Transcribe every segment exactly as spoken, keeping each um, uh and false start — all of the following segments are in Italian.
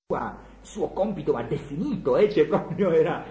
il suo compito va definito, eh? Cioè proprio era,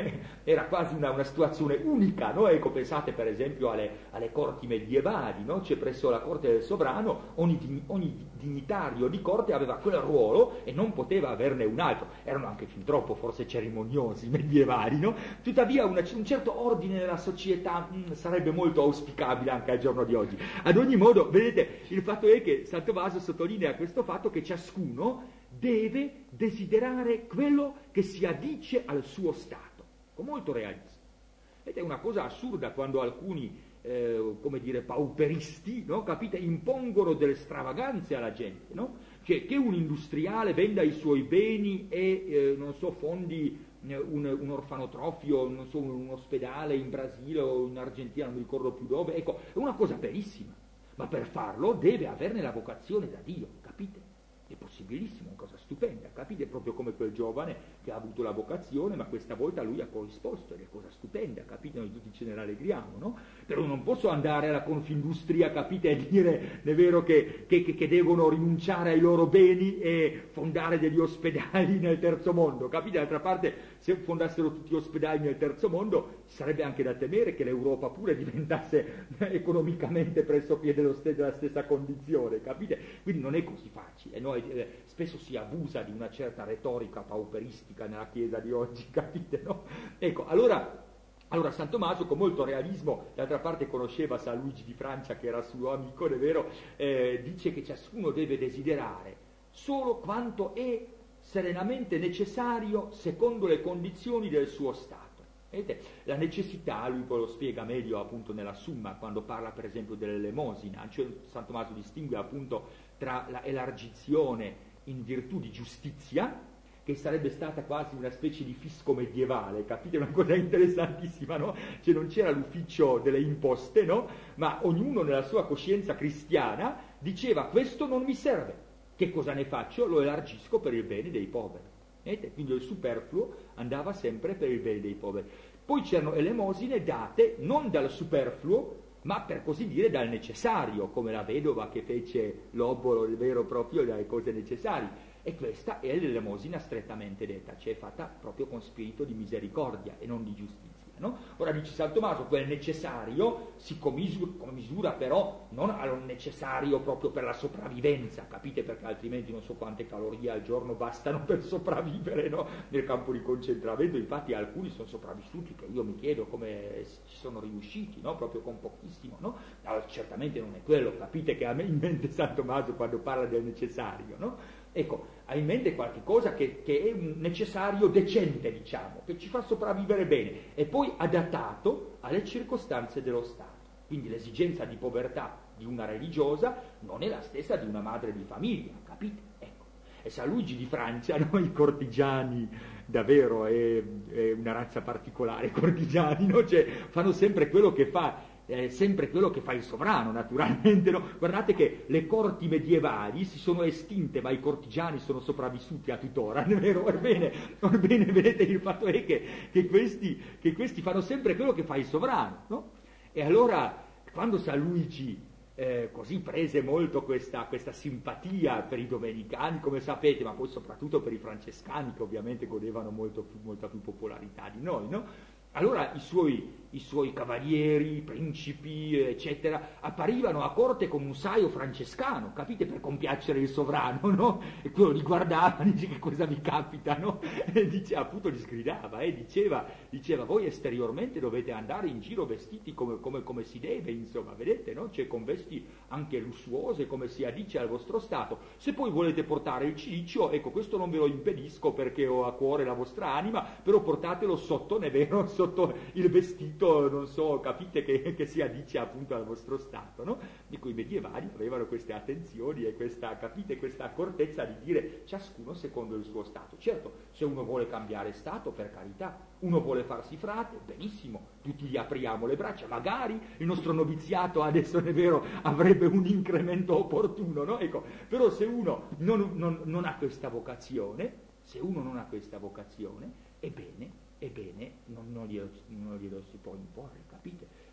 era quasi una, una situazione unica, no? Ecco, pensate per esempio alle, alle corti medievali, no? Cioè presso la corte del sovrano ogni, ogni dignitario di corte aveva quel ruolo e non poteva averne un altro. Erano anche fin troppo forse cerimoniosi medievali, no? Tuttavia una, un certo ordine nella società mh, sarebbe molto auspicabile anche al giorno di oggi. Ad ogni modo, vedete, il fatto è che San Tommaso sottolinea questo fatto che ciascuno deve desiderare quello che si addice al suo stato, con molto realismo. Ed è una cosa assurda quando alcuni, eh, come dire, pauperisti, no? Capite, impongono delle stravaganze alla gente, no? Cioè che un industriale venda i suoi beni e, eh, non so, fondi un, un orfanotrofio, non so, un ospedale in Brasile o in Argentina, non mi ricordo più dove, ecco, è una cosa verissima, ma per farlo deve averne la vocazione da Dio, capite? È possibilissimo, una cosa stupenda, capite? Proprio come quel giovane che ha avuto la vocazione, ma questa volta lui ha corrisposto, ed è cosa stupenda, capite? Noi tutti ce ne rallegriamo, no? Però non posso andare alla Confindustria, capite, e dire, è vero, che, che, che devono rinunciare ai loro beni e fondare degli ospedali nel terzo mondo, capite? D'altra parte, se fondassero tutti gli ospedali nel terzo mondo, sarebbe anche da temere che l'Europa pure diventasse economicamente pressoché dello st- della stessa condizione, capite? Quindi non è così facile, no? Eh, spesso si abusa di una certa retorica pauperistica nella Chiesa di oggi, capite, no? Ecco, allora, allora San Tommaso con molto realismo, d'altra parte conosceva San Luigi di Francia che era suo amico, è vero, eh, dice che ciascuno deve desiderare solo quanto è serenamente necessario secondo le condizioni del suo stato. Vedete, la necessità, lui poi lo spiega meglio appunto nella Summa, quando parla per esempio dell'elemosina, cioè San Tommaso distingue appunto tra la elargizione in virtù di giustizia, che sarebbe stata quasi una specie di fisco medievale, capite? Una cosa interessantissima, no? Cioè non c'era l'ufficio delle imposte, no? Ma ognuno nella sua coscienza cristiana diceva: questo non mi serve, che cosa ne faccio? Lo elargisco per il bene dei poveri. Vedete? Quindi il superfluo andava sempre per il bene dei poveri. Poi c'erano elemosine date non dal superfluo, ma per così dire dal necessario, come la vedova che fece l'obolo vero proprio dalle cose necessarie. E questa è l'elemosina strettamente detta, cioè fatta proprio con spirito di misericordia e non di giustizia, no? Ora dice San Tommaso, quel necessario si commisura, commisura però non al necessario proprio per la sopravvivenza, capite? Perché altrimenti non so quante calorie al giorno bastano per sopravvivere, no? Nel campo di concentramento, infatti alcuni sono sopravvissuti che io mi chiedo come ci sono riusciti, no? Proprio con pochissimo, no? Allora, certamente non è quello, capite che ha in mente San Tommaso quando parla del necessario, no? Ecco, ha in mente qualche cosa che, che è un necessario decente, diciamo, che ci fa sopravvivere bene, e poi adattato alle circostanze dello Stato. Quindi l'esigenza di povertà di una religiosa non è la stessa di una madre di famiglia, capite? Ecco. E San Luigi di Francia, no? I cortigiani, davvero, è, è una razza particolare, i cortigiani, no? Cioè, fanno sempre quello che fa Eh, sempre quello che fa il sovrano, naturalmente, no? Guardate che le corti medievali si sono estinte, ma i cortigiani sono sopravvissuti a tuttora, è vero? Erbene, orbene, vedete, il fatto è che, che, questi, che questi fanno sempre quello che fa il sovrano, no? E allora, quando San Luigi eh, così prese molto questa, questa simpatia per i domenicani, come sapete, ma poi soprattutto per i francescani, che ovviamente godevano molto più, molta più popolarità di noi, no? Allora i suoi, i suoi cavalieri, principi, eccetera, apparivano a corte con un saio francescano, capite, per compiacere il sovrano, no? E quello li guardava, dice: che cosa vi capita, no? E dice, appunto, gli sgridava, e eh? diceva, diceva: voi esteriormente dovete andare in giro vestiti come, come, come si deve, insomma, vedete, no? Cioè con vesti anche lussuose, come si addice al vostro stato. Se poi volete portare il cilicio, ecco, questo non ve lo impedisco perché ho a cuore la vostra anima, però portatelo sotto, ne vero, sotto il vestito, non so, capite, che, che si addice appunto al vostro stato, no? Dico, i medievali avevano queste attenzioni e questa, capite, questa accortezza di dire ciascuno secondo il suo stato. Certo, se uno vuole cambiare stato, per carità, uno vuole farsi frate, benissimo, tutti gli apriamo le braccia, magari il nostro noviziato adesso, è vero, avrebbe un incremento opportuno, no? Ecco, però se uno non, non, non ha questa vocazione, se uno non ha questa vocazione, ebbene, ebbene non, non, glielo, non glielo si può imporre, capite?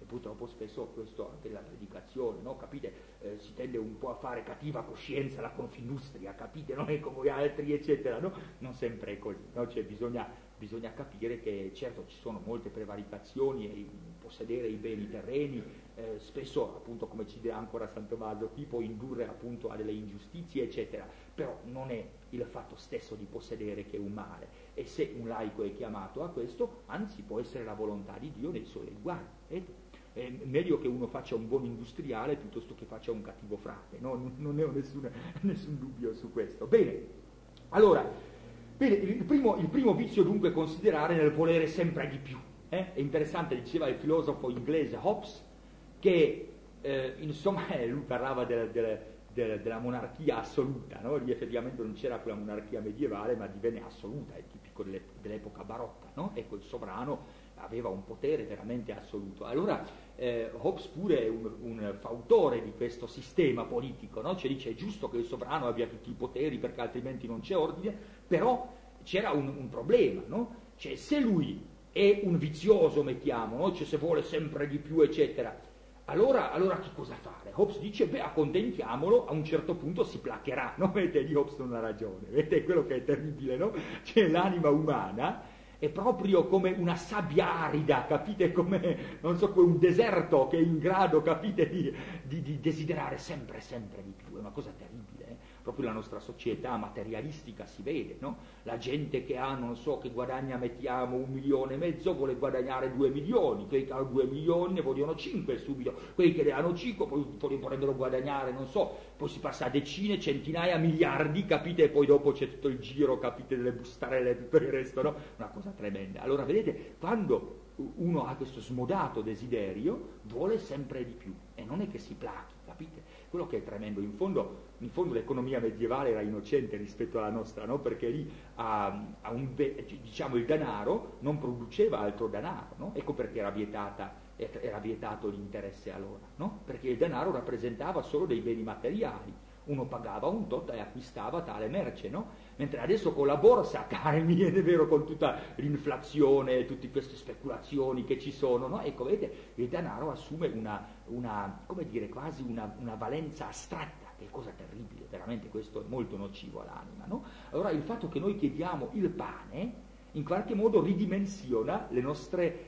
E purtroppo spesso questo anche nella predicazione, no? Capite? Eh, si tende un po' a fare cattiva coscienza la Confindustria, capite? Non è come altri, eccetera, no? Non sempre è così, no? Cioè bisogna, bisogna capire che certo ci sono molte prevaricazioni e possedere i beni terreni, eh, spesso appunto come ci dirà ancora San Tommaso qui può indurre appunto a delle ingiustizie, eccetera, però non è il fatto stesso di possedere che è un male, e se un laico è chiamato a questo, anzi può essere la volontà di Dio nei suoi riguardi. Eh? È meglio che uno faccia un buon industriale piuttosto che faccia un cattivo frate, no? Non ne ho nessun, nessun dubbio su questo. Bene, allora, bene, il, primo, il primo vizio dunque è considerare nel volere sempre di più. Eh? È interessante, diceva il filosofo inglese Hobbes, che eh, insomma lui parlava della, della, della, della monarchia assoluta, no? Lì effettivamente non c'era quella monarchia medievale, ma divenne assoluta, è tipico delle, dell'epoca barocca, no? Ecco, il sovrano aveva un potere veramente assoluto. Allora eh, Hobbes pure è un, un fautore di questo sistema politico, no? Cioè dice è giusto che il sovrano abbia tutti i poteri perché altrimenti non c'è ordine, però c'era un, un problema, no? Cioè se lui è un vizioso, mettiamo, no? Cioè se vuole sempre di più, eccetera, allora, allora che cosa fare? Hobbes dice, beh, accontentiamolo, a un certo punto si placherà, no? Vedete, lì Hobbes non ha ragione, vedete quello che è terribile, no? Cioè l'anima umana è proprio come una sabbia arida, capite, come, non so, come un deserto che è in grado, capite, di, di, di desiderare sempre, sempre di più, è una cosa terribile, eh? Proprio la nostra società materialistica si vede, no? La gente che ha, non so, che guadagna, mettiamo, un milione e mezzo, vuole guadagnare due milioni, quelli che hanno due milioni ne vogliono cinque subito, quelli che ne hanno cinque poi, poi vorrebbero guadagnare, non so, poi si passa a decine, centinaia, miliardi, capite, e poi dopo c'è tutto il giro, capite, delle bustarelle e tutto il resto, no? Una cosa tremenda. Allora, vedete, quando uno ha questo smodato desiderio, vuole sempre di più, e non è che si plachi, capite? Quello che è tremendo, in fondo, in fondo l'economia medievale era innocente rispetto alla nostra, no? Perché lì a, a un, diciamo, il denaro non produceva altro denaro, no? Ecco perché era vietata, era vietato l'interesse allora, no? Perché il denaro rappresentava solo dei beni materiali, uno pagava un tot e acquistava tale merce, no? Mentre adesso con la borsa, cari, è vero, con tutta l'inflazione, tutte queste speculazioni che ci sono, no? Ecco, vedete, il denaro assume una, una come dire, quasi una, una valenza astratta, che è cosa terribile, veramente questo è molto nocivo all'anima, no? Allora il fatto che noi chiediamo il pane in qualche modo ridimensiona le nostre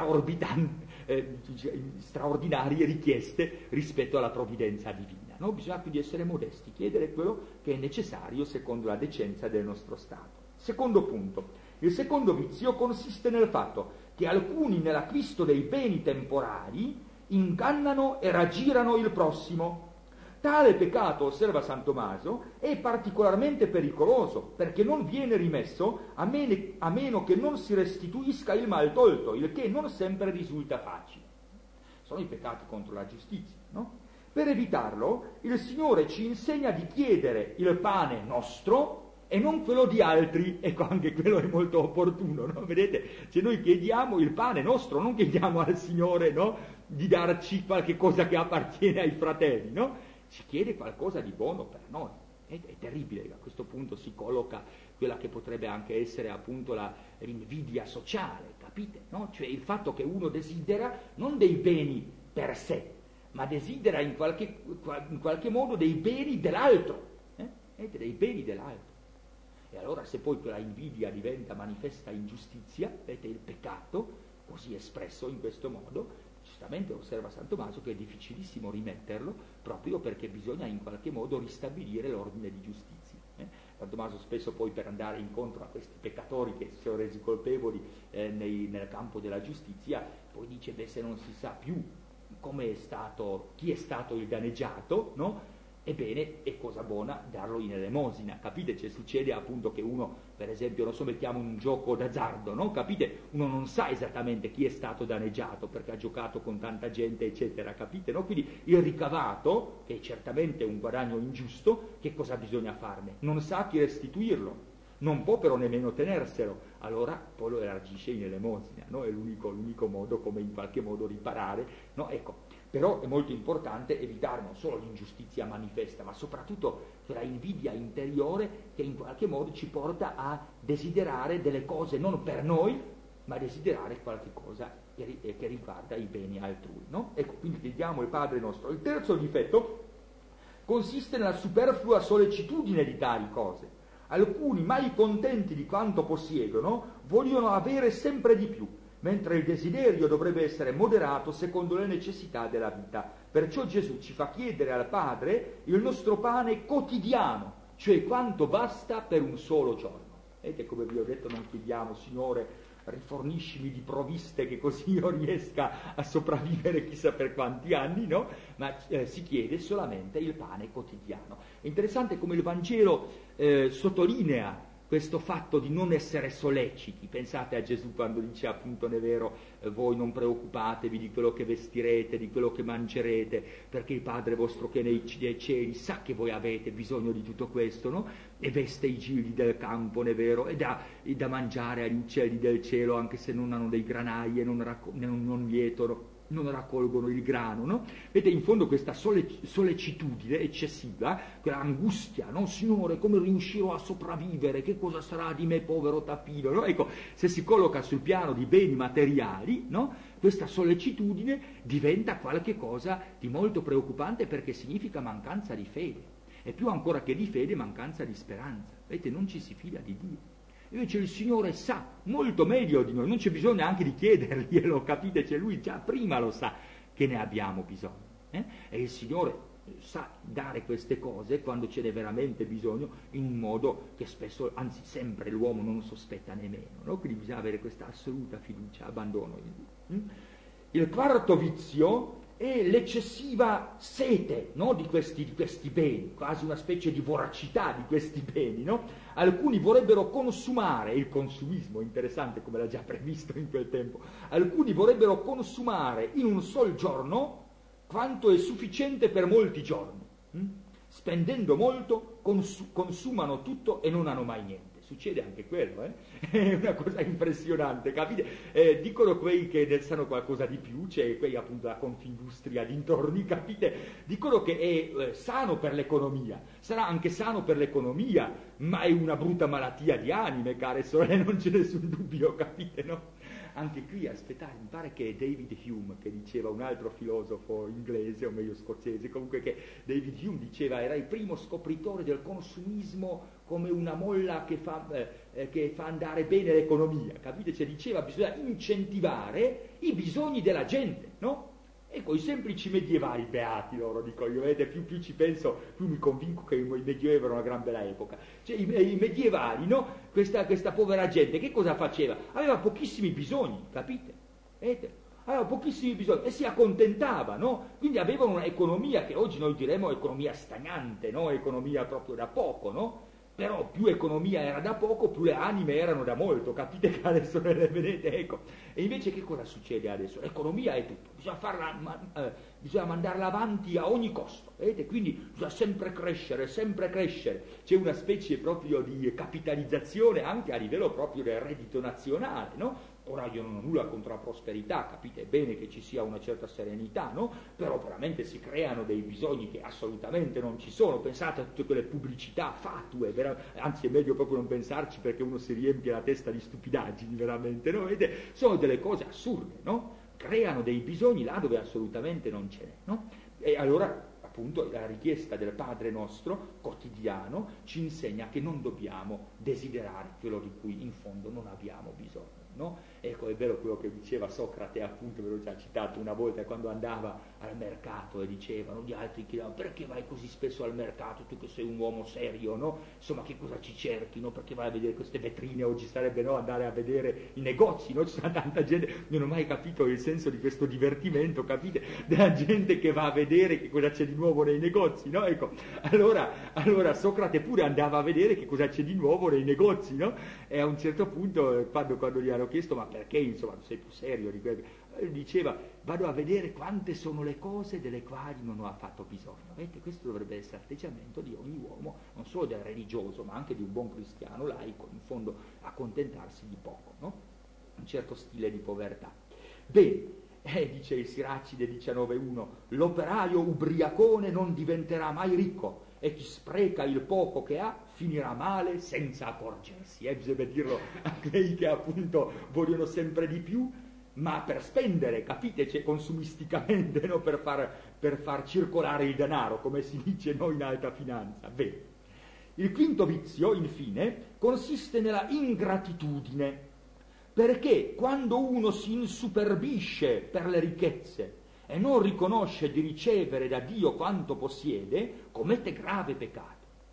eh, straordinarie richieste rispetto alla provvidenza divina, no? Bisogna quindi essere modesti, chiedere quello che è necessario secondo la decenza del nostro stato. Secondo punto, il secondo vizio consiste nel fatto che alcuni nell'acquisto dei beni temporali ingannano e raggirano il prossimo. Tale peccato, osserva San Tommaso, è particolarmente pericoloso perché non viene rimesso a, mene, a meno che non si restituisca il mal tolto, il che non sempre risulta facile. Sono i peccati contro la giustizia, no? Per evitarlo, il Signore ci insegna di chiedere il pane nostro e non quello di altri. Ecco, anche quello è molto opportuno, no? Vedete, se noi chiediamo il pane nostro, non chiediamo al Signore, no, di darci qualche cosa che appartiene ai fratelli, no? Ci chiede qualcosa di buono per noi. È, è terribile, a questo punto si colloca quella che potrebbe anche essere appunto la, l'invidia sociale, capite? No? Cioè il fatto che uno desidera non dei beni per sé, ma desidera in qualche, in qualche modo dei beni dell'altro, eh? Vedete, dei beni dell'altro. E allora se poi quella invidia diventa manifesta ingiustizia, vedete il peccato, così espresso in questo modo, giustamente osserva San Tommaso che è difficilissimo rimetterlo proprio perché bisogna in qualche modo ristabilire l'ordine di giustizia. Eh? San Tommaso spesso poi per andare incontro a questi peccatori che si sono resi colpevoli eh, nei, nel campo della giustizia, poi dice, beh, se non si sa più come è stato, chi è stato il danneggiato, no? Ebbene, è cosa buona darlo in elemosina, capite? Cioè, succede appunto che uno, per esempio, non so, mettiamo in un gioco d'azzardo, no? Capite? Uno non sa esattamente chi è stato danneggiato perché ha giocato con tanta gente, eccetera, capite? No? Quindi il ricavato, che è certamente un guadagno ingiusto, che cosa bisogna farne? Non sa chi restituirlo, non può però nemmeno tenerselo, allora poi lo elargisce in elemosina, no? È l'unico, l'unico modo come in qualche modo riparare, no? Ecco. Però è molto importante evitare non solo l'ingiustizia manifesta, ma soprattutto quella invidia interiore che in qualche modo ci porta a desiderare delle cose non per noi, ma desiderare qualche cosa che, che riguarda i beni altrui, no? Ecco, quindi chiediamo il Padre nostro. Il terzo difetto consiste nella superflua sollecitudine di tali cose. Alcuni, mai contenti di quanto possiedono, vogliono avere sempre di più, mentre il desiderio dovrebbe essere moderato secondo le necessità della vita. Perciò Gesù ci fa chiedere al Padre il nostro pane quotidiano, cioè quanto basta per un solo giorno. Vedete, come vi ho detto, non chiediamo, Signore, riforniscimi di provviste che così io riesca a sopravvivere chissà per quanti anni, no? Ma eh, si chiede solamente il pane quotidiano. È interessante come il Vangelo eh, sottolinea questo fatto di non essere solleciti. Pensate a Gesù quando dice, appunto, è vero, eh, voi non preoccupatevi di quello che vestirete, di quello che mangerete, perché il Padre vostro che è nei, nei cieli sa che voi avete bisogno di tutto questo, no? E veste i gigli del campo, è vero, e dà, e dà mangiare agli uccelli del cielo, anche se non hanno dei granai e non, racco- non, non lietono, non raccolgono il grano, no? Vedete, in fondo questa sole- sollecitudine eccessiva, quella angustia, no? Signore, come riuscirò a sopravvivere? Che cosa sarà di me, povero tapino? No? Ecco, se si colloca sul piano di beni materiali, no? Questa sollecitudine diventa qualche cosa di molto preoccupante, perché significa mancanza di fede, e più ancora che di fede, mancanza di speranza. Vedete, non ci si fida di Dio. Invece il Signore sa molto meglio di noi, non c'è bisogno neanche di chiederglielo, capite? Cioè Lui già prima lo sa che ne abbiamo bisogno, eh? E il Signore sa dare queste cose quando ce n'è veramente bisogno, in un modo che spesso, anzi sempre, l'uomo non sospetta nemmeno, no? Quindi bisogna avere questa assoluta fiducia, abbandono in Dio. Il quarto vizio è l'eccessiva sete, no? di, questi, di questi beni, quasi una specie di voracità di questi beni, no? Alcuni vorrebbero consumare, il consumismo, interessante come l'ha già previsto in quel tempo, alcuni vorrebbero consumare in un sol giorno quanto è sufficiente per molti giorni. Hm? Spendendo molto, cons- consumano tutto e non hanno mai niente. Succede anche quello, eh? È una cosa impressionante, capite? Eh, dicono quei che ne sanno qualcosa di più, c'è quei appunto la Confindustria dintorni, capite? Dicono che è eh, sano per l'economia, sarà anche sano per l'economia, ma è una brutta malattia di anime, care sorelle, non c'è nessun dubbio, capite, no? Anche qui, aspettate, mi pare che è David Hume che diceva, un altro filosofo inglese, o meglio scozzese, comunque, che David Hume diceva era il primo scopritore del consumismo come una molla che fa, eh, che fa andare bene l'economia, capite? Cioè diceva bisogna incentivare i bisogni della gente, no? Ecco, i semplici medievali, beati loro, dico io, vedete, più, più ci penso, più mi convinco che il Medioevo era una gran bella epoca. Cioè, i, i medievali, no? Questa, questa povera gente, che cosa faceva? Aveva pochissimi bisogni, capite? Vedete? Aveva pochissimi bisogni e si accontentava, no? Quindi avevano un'economia che oggi noi diremmo economia stagnante, no? Economia proprio da poco, no? Però più economia era da poco, più le anime erano da molto, capite che adesso le vedete, ecco. E invece che cosa succede adesso? L'economia è tutto, bisogna farla, ma, eh, bisogna mandarla avanti a ogni costo, vedete? Quindi bisogna sempre crescere, sempre crescere. C'è una specie proprio di capitalizzazione anche a livello proprio del reddito nazionale, no? Ora io non ho nulla contro la prosperità, capite? È bene che ci sia una certa serenità, no? Però veramente si creano dei bisogni che assolutamente non ci sono. Pensate a tutte quelle pubblicità fatue, vera... anzi è meglio proprio non pensarci, perché uno si riempie la testa di stupidaggini, veramente, no? Vedete? Sono delle cose assurde, no? Creano dei bisogni là dove assolutamente non ce n'è, no? E allora, appunto, la richiesta del Padre nostro quotidiano ci insegna che non dobbiamo desiderare quello di cui in fondo non abbiamo bisogno, no? Ecco, è vero quello che diceva Socrate, appunto, ve l'ho già citato una volta, quando andava al mercato e dicevano gli altri, chiedevano perché vai così spesso al mercato, tu che sei un uomo serio, no? Insomma, che cosa ci cerchi, no? Perché vai a vedere queste vetrine, oggi sarebbe, no, andare a vedere i negozi, no? Ci sono tanta gente, non ho mai capito il senso di questo divertimento, capite? Della gente che va a vedere che cosa c'è di nuovo nei negozi, no? Ecco, allora, allora Socrate pure andava a vedere che cosa c'è di nuovo nei negozi, no? E a un certo punto, quando, quando gli hanno chiesto ma perché, insomma, non sei più serio di quello, diceva vado a vedere quante sono le cose delle quali non ho affatto bisogno. Vedete, questo dovrebbe essere l'atteggiamento di ogni uomo, non solo del religioso ma anche di un buon cristiano laico, in fondo accontentarsi di poco, no? Un certo stile di povertà. Bene, eh, dice il Siracide diciannove uno, l'operaio ubriacone non diventerà mai ricco e chi spreca il poco che ha finirà male senza accorgersi, eh? Bisogna dirlo a quelli che appunto vogliono sempre di più, ma per spendere, capite, cioè consumisticamente, no? per, far, per far circolare il denaro, come si dice noi in alta finanza. Bene. Il quinto vizio, infine, consiste nella ingratitudine, perché quando uno si insuperbisce per le ricchezze e non riconosce di ricevere da Dio quanto possiede, commette grave peccato.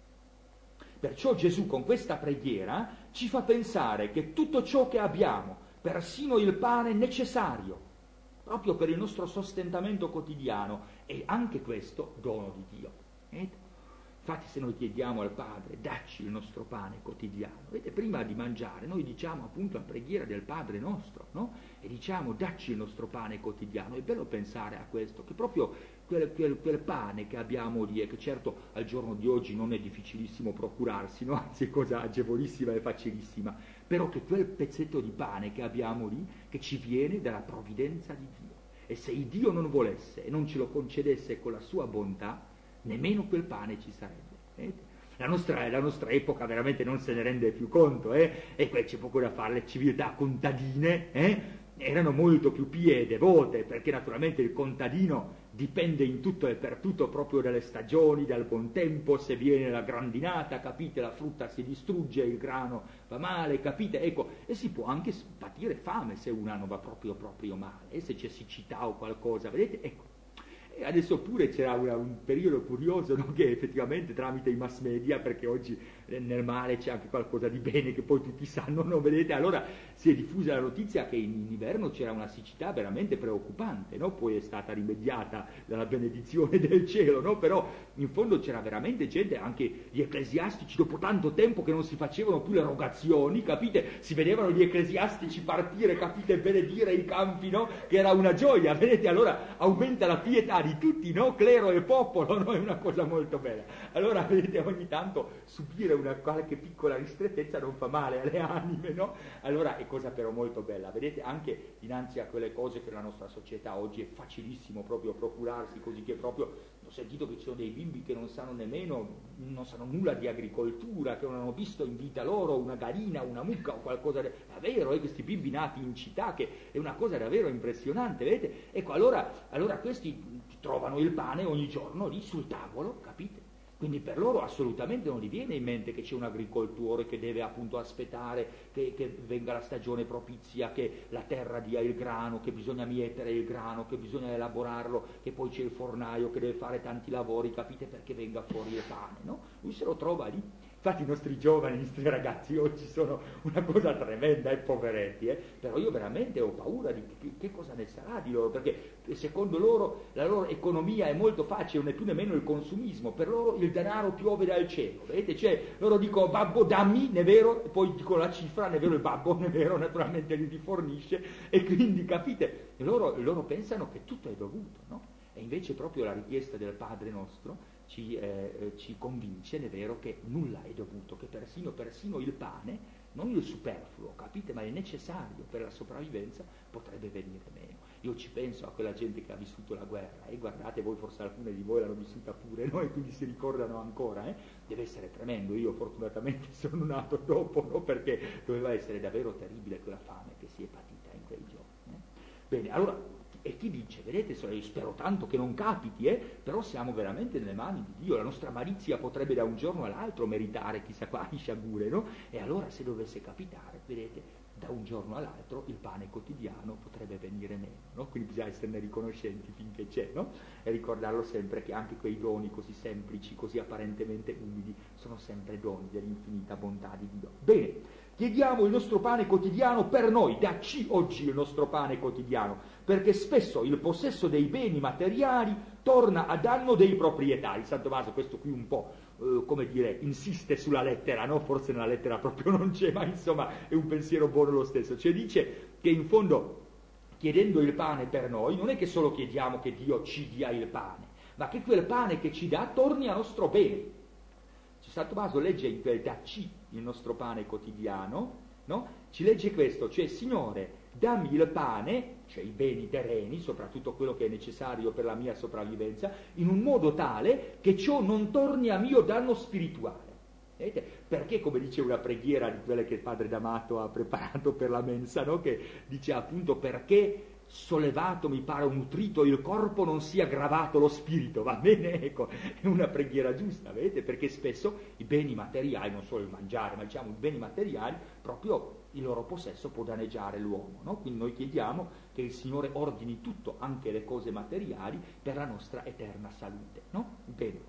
Perciò Gesù con questa preghiera ci fa pensare che tutto ciò che abbiamo, persino il pane necessario, proprio per il nostro sostentamento quotidiano, è anche questo dono di Dio. Vedete? Infatti se noi chiediamo al Padre, dacci il nostro pane quotidiano, vedete, prima di mangiare noi diciamo appunto la preghiera del Padre nostro, no? E diciamo, dacci il nostro pane quotidiano. È bello pensare a questo, che proprio quel, quel, quel pane che abbiamo lì, e che certo al giorno di oggi non è difficilissimo procurarsi, no? Anzi è cosa agevolissima e facilissima, però che quel pezzetto di pane che abbiamo lì, che ci viene dalla provvidenza di Dio. E se il Dio non volesse e non ce lo concedesse con la sua bontà, nemmeno quel pane ci sarebbe. Vedete? La nostra, la nostra epoca veramente non se ne rende più conto, eh? E qui c'è poco da fare, le civiltà contadine eh? erano molto più pie e devote, perché naturalmente il contadino dipende in tutto e per tutto proprio dalle stagioni, dal buon tempo, se viene la grandinata, capite, la frutta si distrugge, il grano va male, capite, ecco, e si può anche patire fame se un anno va proprio proprio male, e se c'è siccità o qualcosa, vedete, ecco. E adesso pure c'era una, un periodo curioso, no? Che effettivamente tramite i mass media, perché oggi nel male c'è anche qualcosa di bene che poi tutti sanno, no? Vedete, allora si è diffusa la notizia che in, in inverno c'era una siccità veramente preoccupante, no? Poi è stata rimediata dalla benedizione del cielo, no? Però in fondo c'era veramente gente, anche gli ecclesiastici, dopo tanto tempo che non si facevano più le rogazioni, capite, si vedevano gli ecclesiastici partire, capite, benedire i campi, no? Che era una gioia, vedete, allora aumenta la pietà di tutti, no? Clero e popolo, no? È una cosa molto bella. Allora, vedete, ogni tanto subire una qualche piccola ristrettezza non fa male alle anime, no? Allora è cosa però molto bella, vedete, anche dinanzi a quelle cose che la nostra società oggi è facilissimo proprio procurarsi, così che proprio ho sentito che ci sono dei bimbi che non sanno nemmeno, non sanno nulla di agricoltura, che non hanno visto in vita loro una gallina, una mucca o qualcosa, è vero, eh, questi bimbi nati in città, che è una cosa davvero impressionante, vedete? Ecco, allora, allora questi trovano il pane ogni giorno lì sul tavolo, capite? Quindi per loro assolutamente non gli viene in mente che c'è un agricoltore che deve appunto aspettare che, che venga la stagione propizia, che la terra dia il grano, che bisogna mietere il grano, che bisogna elaborarlo, che poi c'è il fornaio che deve fare tanti lavori, capite, perché venga fuori il pane, no? Lui se lo trova lì. Infatti i nostri giovani, i nostri ragazzi oggi sono una cosa tremenda, e eh, poveretti, eh? Però io veramente ho paura di che, che cosa ne sarà di loro, perché secondo loro la loro economia è molto facile, non è più nemmeno il consumismo, per loro il denaro piove dal cielo, vedete? Cioè loro dicono babbo dammi, ne è vero, e poi dicono la cifra, ne è vero, il babbo, ne è vero, naturalmente li rifornisce, e quindi capite, loro, loro pensano che tutto è dovuto, no? E invece proprio la richiesta del Padre nostro Ci, eh, ci convince, è vero, che nulla è dovuto, che persino, persino il pane, non il superfluo, capite, ma il necessario per la sopravvivenza potrebbe venire meno. Io ci penso a quella gente che ha vissuto la guerra, e guardate, voi forse alcune di voi l'hanno vissuta pure, no? E quindi si ricordano ancora, eh? Deve essere tremendo. Io fortunatamente sono nato dopo, no? Perché doveva essere davvero terribile quella fame che si è patita in quei giorni. Eh? Bene, allora, e chi dice, vedete, io spero tanto che non capiti, eh? Però siamo veramente nelle mani di Dio, la nostra malizia potrebbe da un giorno all'altro meritare chissà quali sciagure, no? E allora se dovesse capitare, vedete, da un giorno all'altro il pane quotidiano potrebbe venire meno, no? Quindi bisogna esserne riconoscenti finché c'è, no? E ricordarlo sempre che anche quei doni così semplici, così apparentemente umili, sono sempre doni dell'infinita bontà di Dio. Bene. Chiediamo il nostro pane quotidiano per noi, dacci oggi il nostro pane quotidiano, perché spesso il possesso dei beni materiali torna a danno dei proprietari. San Tommaso questo qui un po', eh, come dire, insiste sulla lettera, no? Forse nella lettera proprio non c'è, ma insomma è un pensiero buono lo stesso. Cioè dice che in fondo, chiedendo il pane per noi, non è che solo chiediamo che Dio ci dia il pane, ma che quel pane che ci dà torni a nostro bene. San Tommaso legge in quel dacci il nostro pane quotidiano, no? Ci legge questo, cioè Signore, dammi il pane, cioè i beni terreni, soprattutto quello che è necessario per la mia sopravvivenza, in un modo tale che ciò non torni a mio danno spirituale. Vedete? Perché, come dice una preghiera di quelle che il padre D'Amato ha preparato per la mensa, no? Che dice appunto perché sollevato mi pare un nutrito il corpo non sia gravato lo spirito, va bene? Ecco, è una preghiera giusta, vedete? Perché spesso i beni materiali, non solo il mangiare, ma diciamo i beni materiali, proprio il loro possesso può danneggiare l'uomo, no? Quindi noi chiediamo che il Signore ordini tutto, anche le cose materiali, per la nostra eterna salute, no? Bene.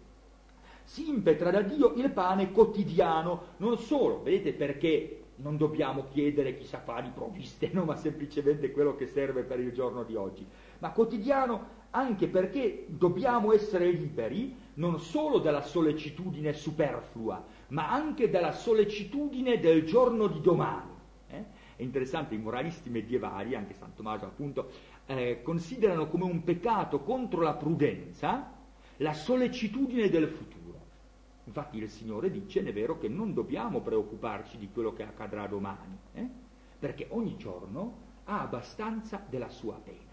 Si impetra da Dio il pane quotidiano, non solo, vedete perché non dobbiamo chiedere chissà quali provviste, no? Ma semplicemente quello che serve per il giorno di oggi, ma quotidiano anche perché dobbiamo essere liberi non solo dalla sollecitudine superflua, ma anche dalla sollecitudine del giorno di domani. Eh? È interessante, i moralisti medievali, anche San Tommaso appunto, eh, considerano come un peccato contro la prudenza la sollecitudine del futuro. Infatti il Signore dice, è vero, che non dobbiamo preoccuparci di quello che accadrà domani, eh? Perché ogni giorno ha abbastanza della sua pena.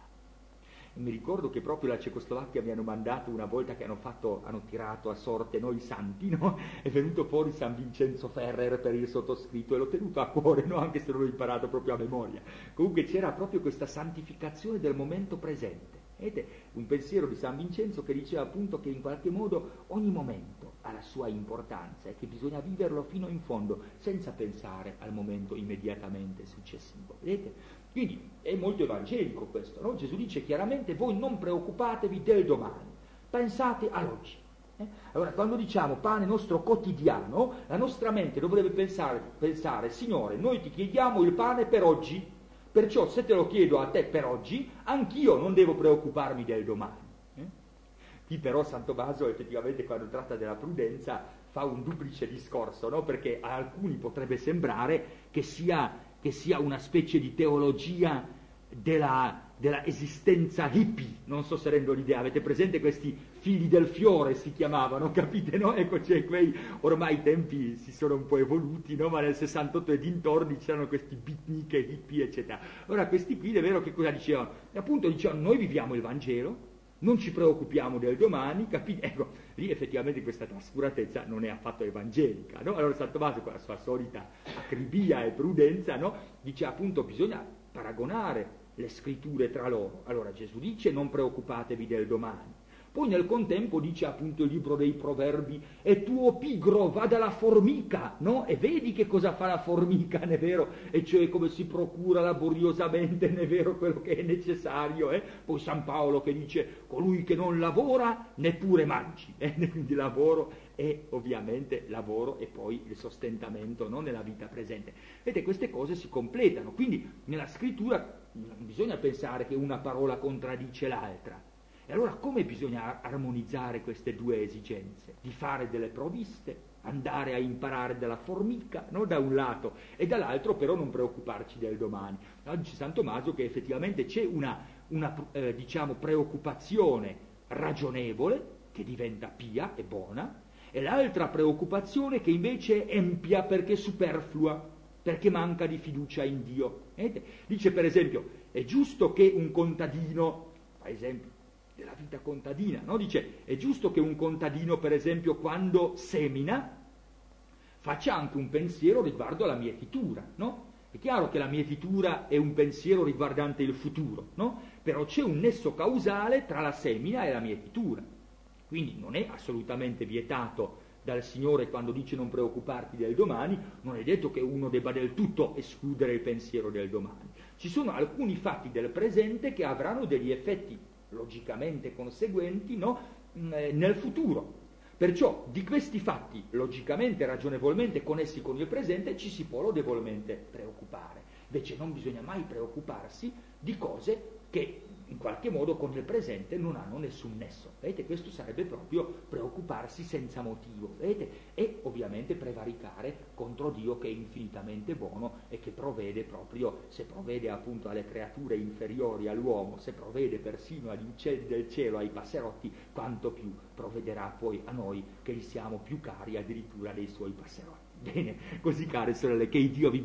E mi ricordo che proprio la Cecoslovacchia mi hanno mandato una volta che hanno fatto, hanno tirato a sorte noi santi, no? È venuto fuori San Vincenzo Ferrer per il sottoscritto e l'ho tenuto a cuore, no? Anche se non l'ho imparato proprio a memoria. Comunque c'era proprio questa santificazione del momento presente. Vedete? Un pensiero di San Vincenzo che diceva appunto che in qualche modo ogni momento ha la sua importanza e che bisogna viverlo fino in fondo senza pensare al momento immediatamente successivo. Vedete? Quindi è molto evangelico questo, no? Gesù dice chiaramente: voi non preoccupatevi del domani, pensate all'oggi. Eh? Allora, quando diciamo pane nostro quotidiano, la nostra mente dovrebbe pensare, pensare Signore, noi ti chiediamo il pane per oggi, perciò se te lo chiedo a te per oggi, anch'io non devo preoccuparmi del domani. Eh? Qui però San Tommaso effettivamente, quando tratta della prudenza, fa un duplice discorso, no? Perché a alcuni potrebbe sembrare che sia, che sia una specie di teologia della, della esistenza hippie, non so se rendo l'idea, avete presente questi figli del fiore si chiamavano, capite, no? Ecco, c'è quei, ormai i tempi si sono un po' evoluti, no? Ma nel sessantotto e dintorni c'erano questi beatnik, hippie, eccetera. Ora questi qui, è vero che cosa dicevano? E appunto dicevano, noi viviamo il Vangelo, non ci preoccupiamo del domani, capite? Ecco, lì effettivamente questa trascuratezza non è affatto evangelica, no? Allora San Tommaso, con la sua solita acribia e prudenza, no? Dice appunto bisogna paragonare le scritture tra loro. Allora Gesù dice non preoccupatevi del domani. Poi nel contempo dice appunto il libro dei Proverbi, e tuo pigro va dalla formica, no? E vedi che cosa fa la formica, non è vero? E cioè come si procura laboriosamente, non è vero, quello che è necessario, eh? Poi San Paolo che dice, colui che non lavora neppure mangi, eh? Quindi lavoro e ovviamente lavoro e poi il sostentamento, no? Nella vita presente. Vedete, queste cose si completano, quindi nella scrittura non bisogna pensare che una parola contraddice l'altra. E allora come bisogna armonizzare queste due esigenze? Di fare delle provviste, andare a imparare dalla formica, no? Da un lato, e dall'altro però non preoccuparci del domani. Oggi San Tommaso che effettivamente c'è una, una eh, diciamo, preoccupazione ragionevole, che diventa pia e buona, e l'altra preoccupazione che invece è empia perché superflua, perché manca di fiducia in Dio. Vedete? Dice per esempio, è giusto che un contadino, per esempio, della vita contadina, no? Dice, è giusto che un contadino, per esempio, quando semina, faccia anche un pensiero riguardo alla mietitura, no? È chiaro che la mietitura è un pensiero riguardante il futuro, no? Però c'è un nesso causale tra la semina e la mietitura. Quindi non è assolutamente vietato dal Signore quando dice non preoccuparti del domani, non è detto che uno debba del tutto escludere il pensiero del domani. Ci sono alcuni fatti del presente che avranno degli effetti logicamente conseguenti, no? Nel futuro. Perciò di questi fatti logicamente, ragionevolmente connessi con il presente ci si può lodevolmente preoccupare. Invece non bisogna mai preoccuparsi di cose che in qualche modo con il presente non hanno nessun nesso. Vedete? Questo sarebbe proprio preoccuparsi senza motivo, vedete? E ovviamente prevaricare contro Dio che è infinitamente buono e che provvede proprio, se provvede appunto alle creature inferiori all'uomo, se provvede persino agli uccelli del cielo, ai passerotti, quanto più provvederà poi a noi che gli siamo più cari addirittura dei suoi passerotti. Bene, così care sorelle, che il Dio vi